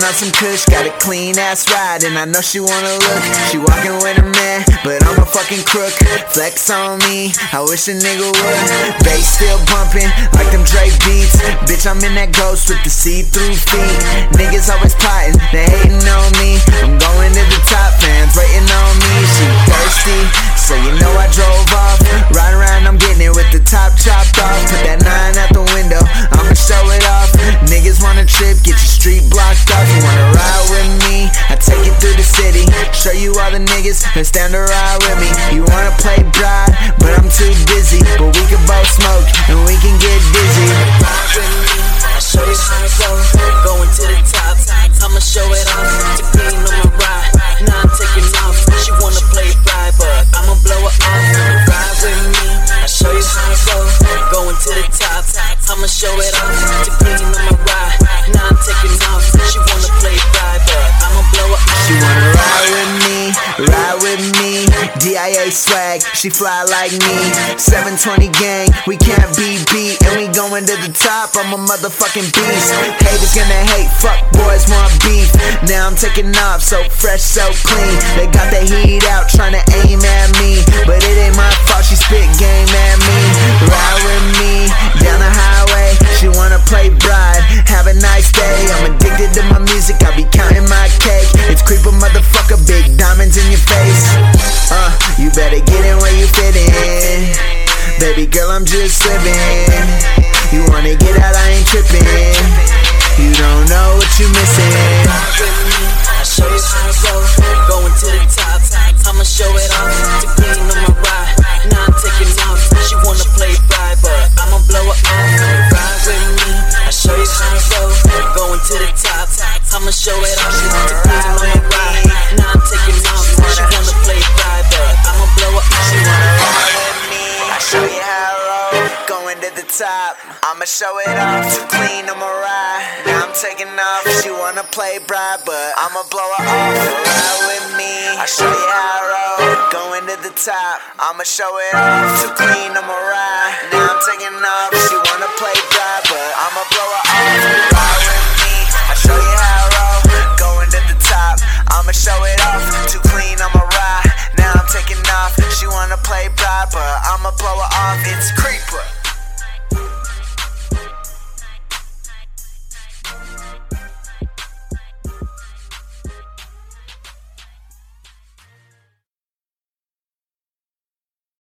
on some kush, got a clean ass ride, and I know she wanna look. She walking with a man, but I'm a fucking crook. Flex on me, I wish a nigga would. Bass still bumping like them Drake beats. Bitch, I'm in that ghost with the see-through feet. Niggas always plotting, they hating on me. I'm going to the top, fans waiting on me. She thirsty, so you know I drove off. Ride around, I'm getting it with the top chopped off. Put that 9 out the window, I'ma show it off. Niggas wanna trip, get your street blocked off. You wanna ride with me, I take you through the city. Show you all the niggas that stand to ride with me. You wanna play bride, but I'm too busy. But we can both smoke, and we can get dizzy. Ride with me, I'll show you how it goes. Going to the top, I'ma show it off. The queen on my ride, now I'm taking off. She wanna play bride, but I'ma blow her off. Ride with me, I'll show you how it goes. Going to the top, I'ma show it off. The queen on my ride, now I'm taking off. She wanna play bride, but I'ma blow her off. She wanna ride with me, ride with me. DIA swag, she fly like me. 720 gang, we can't be beat, and we going to the top. I'm a motherfucking beast. Haters gonna hate, fuck boys want beef. Now I'm taking off, so fresh, so clean. They got the heat out, tryna aim at me, but it ain't my fault. She spit game at me. Ride with me down the highway. She wanna play bride, have a nice day. I'm addicted to my music, I be counting my cake. It's creeper motherfucker, big diamonds in your face. You better get in where you fit in. Baby girl, I'm just living. You wanna get out, I ain't tripping. You don't know what you missing. Ride with me, I'll show you how it goes. Going to the top, I'ma show it off. The queen on my ride, now I'm taking off. She wanna play bride, but I'ma blow her off. Ride with me, I'll show you how it goes. Going to the top, I'ma show it off. The queen on my ride, now I'm taking off. She wanna play bride, but I'ma blow her off. She wanna ride with me, I'll show you how I roll. Going to the top, I'ma show it off. Too clean, I'ma ride. Now I'm taking off. She wanna play bride, but I'ma blow her off. Ride with me, I'll show you how I roll. Going to the top, I'ma show it off. Too clean, I'ma ride. Now I'm taking off.